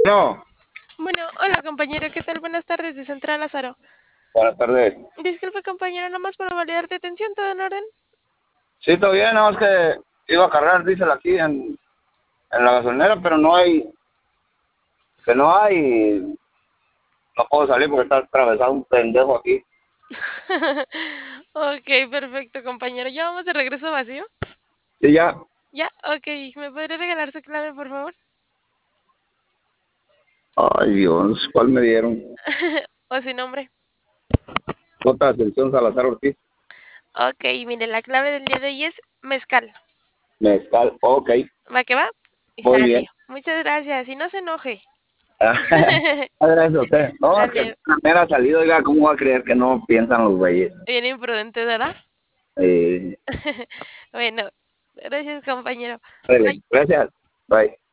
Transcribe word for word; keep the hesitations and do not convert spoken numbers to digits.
Bueno, Bueno, hola compañero, ¿qué tal? Buenas tardes de Central Lázaro. buenas tardes. Disculpe compañero, nada más para validar detención, ¿todo en orden? Sí, todo bien, nada más que iba a cargar diésel aquí en, en la gasolinera, pero no hay, que no hay, no puedo salir porque está atravesado un pendejo aquí. Ok, perfecto compañero, ¿ya vamos de regreso vacío? Sí, ya. Ya, ok, ¿me podría regalar su clave por favor? Ay, Dios, ¿cuál me dieron? O su nombre. Otra atención Salazar Ortiz. Ok, mire, la clave del día de hoy es mezcal. Mezcal, ok, ¿Va que va? Y muy sale. bien. Muchas gracias, y no se enoje. Gracias a usted. No, es que Sale, la mera salida, oiga, ¿cómo va a creer que no piensan los güeyes? bien imprudente, ¿verdad? Eh, Bueno, gracias compañero. vale, Bye. gracias. Bye.